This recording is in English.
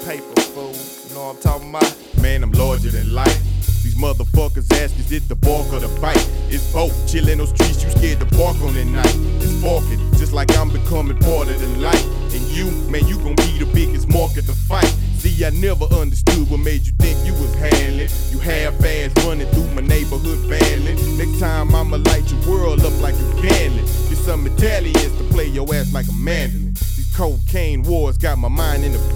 paper, fool. You know what I'm talking about? Man, I'm larger than life. These motherfuckers ask, is it the bark or the bite? It's both. Chill in those streets, you scared to bark on at night. It's barking, just like I'm becoming part of the light. And you, man, you gon' be the biggest market to fight. See, I never understood what made you think you was handling. You half-ass running through my neighborhood vandling. Next time I'ma light your world up like a candle. Get some Italians to play your ass like a mandolin. These cocaine wars got my mind in the